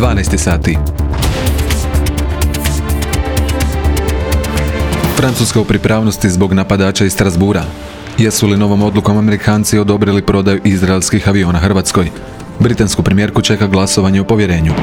12 sati. Francuska u pripravnosti zbog napadača iz Strasbourga. Jesu li novom odlukom Amerikanci odobrili prodaju izraelskih aviona Hrvatskoj? Britansku premijerku čeka glasovanje o povjerenju.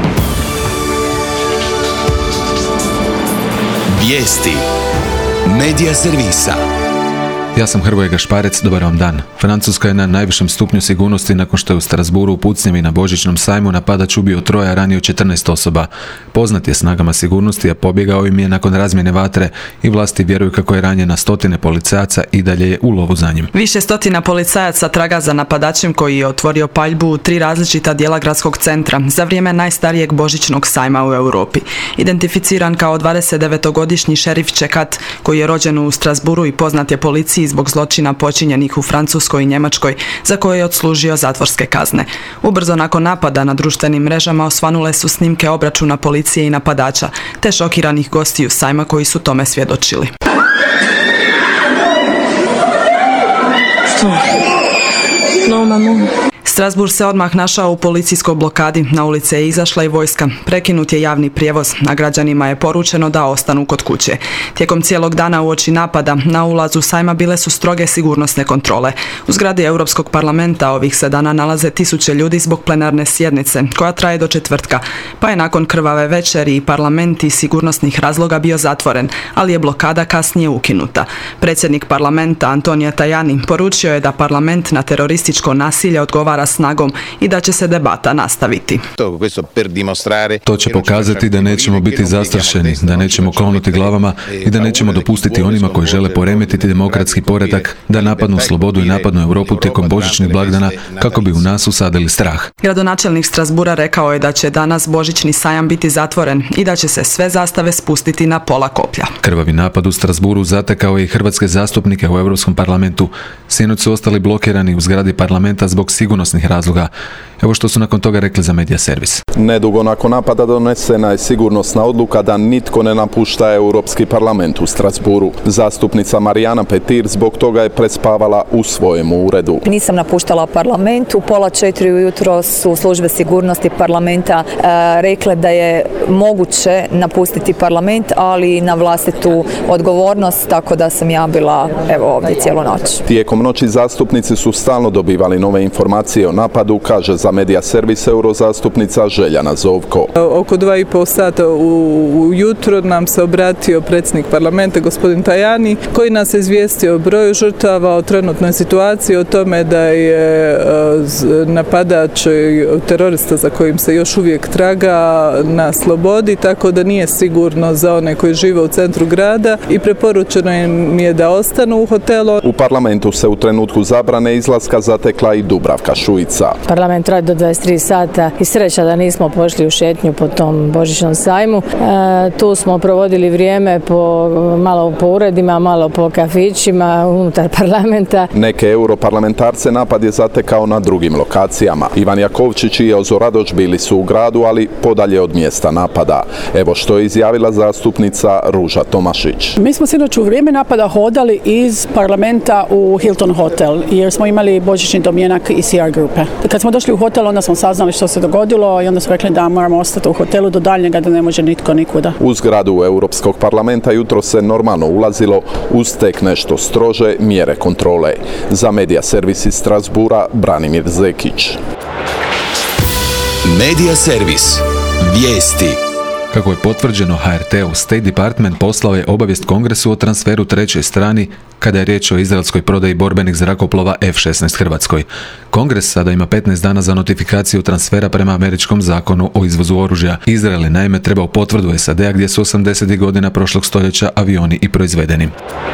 Vijesti Medija servisa. Ja sam Hrvoje Gašparec, dobar vam dan. Francuska je na najvišem stupnju sigurnosti nakon što je u Strasbourgu u pucnjavi na Božićnom sajmu napadač ubio 3, a ranio 14 osoba. Poznat je snagama sigurnosti, a pobjegao im je nakon razmjene vatre i vlasti vjeruju kako je ranjena 100 policajaca i dalje je u lovu za njim. Više stotina policajaca traga za napadačem koji je otvorio paljbu u 3 različita dijela gradskog centra za vrijeme najstarijeg Božićnog sajma u Europi. Identificiran kao 29-godišnji šerif Čekat, koji je rođen u Strasbourgu i poznat je policiji zbog zločina počinjenih u Francuskoj i Njemačkoj, za koje je odslužio zatvorske kazne. Ubrzo nakon napada na društvenim mrežama osvanule su snimke obračuna policije i napadača, te šokiranih gostiju sajma koji su tome svjedočili. No, maman. Strasbourg se odmah našao u policijskoj blokadi, na ulice je izašla i vojska, prekinut je javni prijevoz, a građanima je poručeno da ostanu kod kuće. Tijekom cijelog dana uoči napada na ulazu sajma bile su stroge sigurnosne kontrole. U zgradi Europskog parlamenta ovih se dana nalaze tisuće ljudi zbog plenarne sjednice, koja traje do četvrtka, pa je nakon krvave večeri i parlament iz sigurnosnih razloga bio zatvoren, ali je blokada kasnije ukinuta. Predsjednik parlamenta Antonio Tajani poručio je da parlament na terorističko nasilje odgovara snagom i da će se debata nastaviti. To će pokazati da nećemo biti zastrašeni, da nećemo klonuti glavama i da nećemo dopustiti onima koji žele poremetiti demokratski poredak da napadnu slobodu i napadnu Europu tijekom božićnih blagdana kako bi u nas usadili strah. Gradonačelnik Strasbourga rekao je da će danas božićni sajam biti zatvoren i da će se sve zastave spustiti na pola koplja. Krvavi napad u Strasbourgu zatekao je i hrvatske zastupnike u Europskom parlamentu. Sinoć su ostali blokirani u zgradi parlamenta zbog sigurnosnih razloga. Evo što su nakon toga rekli za Medija servis. Nedugo nakon napada donesena je sigurnosna odluka da nitko ne napušta Europski parlament u Strasbourgu. Zastupnica Marijana Petir zbog toga je prespavala u svojem uredu. Nisam napuštala parlament. U 3:30 ujutro su službe sigurnosti parlamenta rekle da je moguće napustiti parlament, ali na vlastitu odgovornost, tako da sam ja bila ovdje cijelu noć. Tijekom noći zastupnici su stalno dobivali nove informacije o napadu, kaže za Medija servis eurozastupnica Željana Zovko. Oko 2,5 sata ujutro nam se obratio predsjednik parlamenta gospodin Tajani, koji nas je izvijestio o broju žrtava, o trenutnoj situaciji, o tome da je napadač terorista za kojim se još uvijek traga na slobodi, tako da nije sigurno za one koji žive u centru grada i preporučeno im je da ostanu u hotelu. U parlamentu se u trenutku zabrane izlaska zatekla i Dubravka Šuica. Parlament radi do 23 sata i sreća da nismo pošli u šetnju po tom božićnom sajmu. Tu smo provodili vrijeme malo po uredima, malo po kafićima unutar parlamenta. Neke europarlamentarce napad je zatekao na drugim lokacijama. Ivan Jakovčić i Jozo Radoš bili su u gradu, ali podalje od mjesta napada. Evo što je izjavila zastupnica Ruža Tomašić. Mi smo sinoć u vrijeme napada hodali iz parlamenta u Hilton hotel, jer smo imali božićni domjenak i CR grupe. Kad smo došli u hotel, onda smo saznali što se dogodilo i onda smo rekli da moramo ostati u hotelu do daljnjega, da ne može nitko nikuda. U zgradu Europskog parlamenta jutro se normalno ulazilo uz tek nešto strože mjere kontrole. Za Medija servis iz Strasbourga Branimir Zekić. Medija servis. Vijesti. Kako je potvrđeno HRT-u, State Department poslao je obavijest Kongresu o transferu trećoj strani kada je riječ o izraelskoj prodaji borbenih zrakoplova F-16 Hrvatskoj. Kongres sada ima 15 dana za notifikaciju transfera prema američkom zakonu o izvozu oružja. Izrael je naime trebao potvrdu SAD-a gdje su 80. godina prošlog stoljeća avioni i proizvedeni.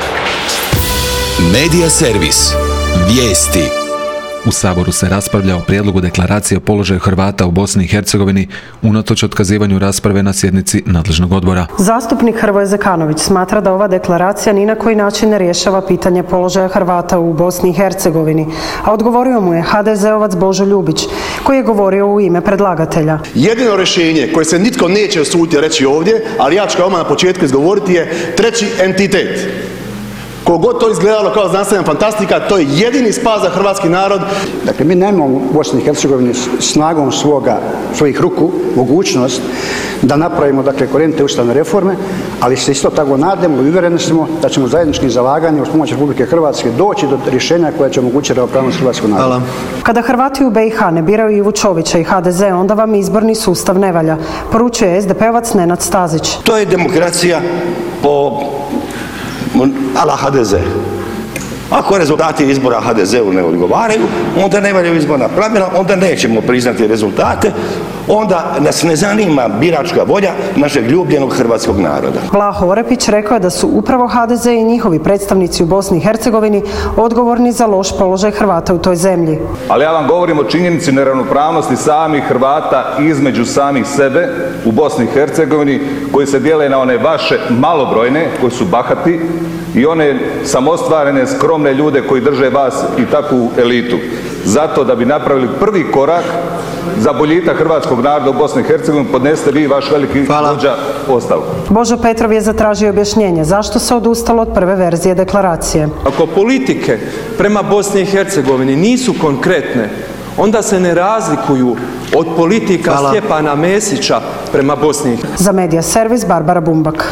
Medija servis. Vijesti. U Saboru se raspravlja o prijedlogu deklaracije o položaju Hrvata u Bosni i Hercegovini unatoč otkazivanju rasprave na sjednici nadležnog odbora. Zastupnik Hrvoje Zekanović smatra da ova deklaracija ni na koji način ne rješava pitanje položaja Hrvata u Bosni i Hercegovini, a odgovorio mu je HDZ-ovac Božo Ljubić, koji je govorio u ime predlagatelja. Jedino rješenje koje se nitko neće usuditi reći ovdje, ali ja ću ga odmah na početku izgovoriti, je treći entitet. Kogod to izgledalo kao znanstvena fantastika, to je jedini spas za hrvatski narod. Dakle, mi nemamo u Bosni i Hercegovini snagom svojih ruku mogućnost da napravimo, dakle, korenite ustavne reforme, ali se isto tako nadamo i uvjereni smo da ćemo zajedničkim zalaganjem uz pomoć Republike Hrvatske doći do rješenja koja će omogućiti ravnopravnost hrvatskog naroda. Hvala. Kada Hrvati u BiH ne biraju Ivu Čovića i HDZ, onda vam izborni sustav ne valja, poručuje SDP-ovac Nenad Stazić. To je demokracija po ala HDZ. Ako rezultati izbora HDZ-u ne odgovaraju, onda ne valjaju izborna pravila, onda nećemo priznati rezultate, onda nas ne zanima biračka volja našeg ljubljenog hrvatskog naroda. Vlaho Orepić rekao je da su upravo HDZ i njihovi predstavnici u Bosni i Hercegovini odgovorni za loš položaj Hrvata u toj zemlji. Ali ja vam govorim o činjenici neravnopravnosti samih Hrvata između samih sebe u Bosni i Hercegovini, koji se dijele na one vaše malobrojne, koji su bahati, i one samostvarene, skromne ljude koji drže vas i takvu elitu. Zato da bi napravili prvi korak za boljitak hrvatskog naroda u Bosni i Hercegovini, podnesete vi vaš veliki vođa ostavku. Božo Petrov je zatražio objašnjenje zašto se odustalo od prve verzije deklaracije. Ako politike prema Bosni i Hercegovini nisu konkretne, onda se ne razlikuju od politika Stjepana Mesića prema Bosni i Hercegovini. Za Medija servis Barbara Bumbak.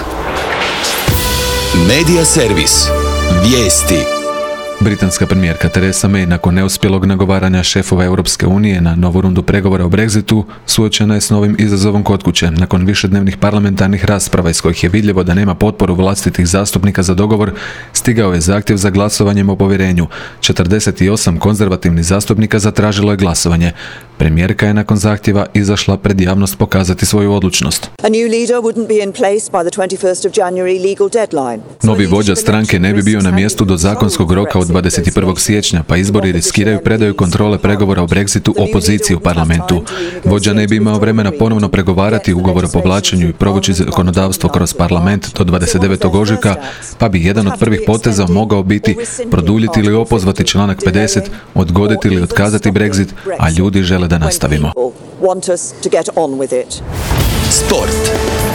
Medija servis. Vijesti. Britanska premijerka Theresa May nakon neuspjelog nagovaranja šefova Europske unije na novu rundu pregovora o Brexitu suočena je s novim izazovom kod kuće. Nakon višednevnih parlamentarnih rasprava iz kojih je vidljivo da nema potporu vlastitih zastupnika za dogovor, stigao je zahtjev za glasovanjem o povjerenju. 48 konzervativnih zastupnika zatražilo je glasovanje. Premijerka je nakon zahtjeva izašla pred javnost pokazati svoju odlučnost. Novi vođa stranke ne bi bio na mjestu do zakonskog roka od 21. siječnja, pa izbori riskiraju predaju kontrole pregovora o Brexitu opoziciji u parlamentu. Vođa ne bi imao vremena ponovno pregovarati ugovor o povlačenju i provući zakonodavstvo kroz parlament do 29. ožujka, pa bi jedan od prvih poteza mogao biti produljiti ili opozvati članak 50, odgoditi ili otkazati Brexit, a ljudi žele da nastavimo. Sport.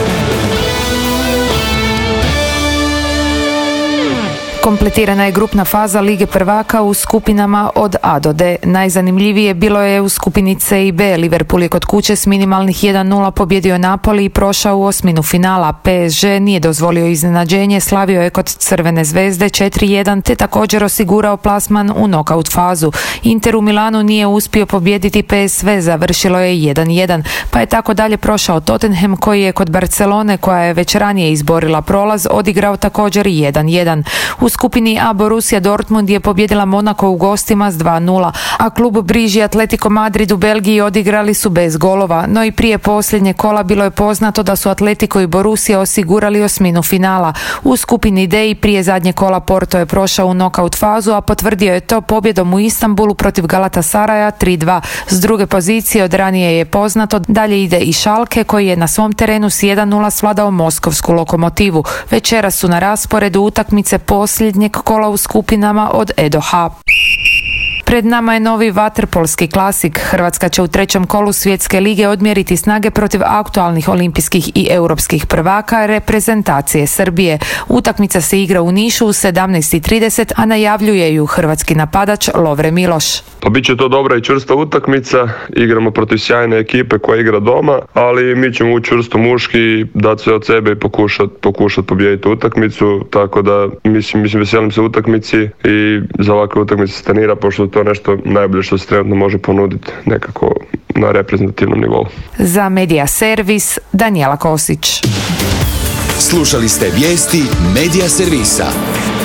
Kompletirana je grupna faza Lige prvaka u skupinama od A do D. Najzanimljivije bilo je u skupini C i B. Liverpool je kod kuće s minimalnih 1-0 pobjedio Napoli i prošao u osminu finala. PSG nije dozvolio iznenađenje, slavio je kod Crvene zvezde 4-1 te također osigurao plasman u nokaut fazu. Inter u Milanu nije uspio pobijediti PSV, završilo je 1-1, pa je tako dalje prošao Tottenham koji je kod Barcelone, koja je već ranije izborila prolaz, odigrao također 1-1. U skupini A Borussia Dortmund je pobjedila Monako u gostima s 2-0, a klub Briži Atletico Madrid u Belgiji odigrali su bez golova, no i prije posljednje kola bilo je poznato da su Atletico i Borussia osigurali osminu finala. U skupini D i prije zadnje kola Porto je prošao u nokaut fazu, a potvrdio je to pobjedom u Istanbulu protiv Galatasaraja 3-2. S druge pozicije od ranije je poznato dalje ide i Schalke koji je na svom terenu s 1-0 svladao moskovsku Lokomotivu. Večeras su na rasporedu utakmice posljednjeg kola u skupinama od E do H. Pred nama je novi vaterpolski klasik. Hrvatska će u trećem kolu Svjetske lige odmjeriti snage protiv aktualnih olimpijskih i europskih prvaka reprezentacije Srbije. Utakmica se igra u Nišu u 17:30, a najavljuje ju hrvatski napadač Lovre Miloš. Pa bit će to dobra i čvrsta utakmica, igramo protiv sjajne ekipe koja igra doma, ali mi ćemo ući čvrsto muški, dati sve od sebe i pokušat pobijediti utakmicu, tako da mislim veselim se utakmici i za ovakve utakmice se trenira, pošto to nešto najbolje što se trenutno može ponuditi nekako na reprezentativnom nivou. Za Medija servis Danijela Kosić. Slušali ste vijesti Medija servisa.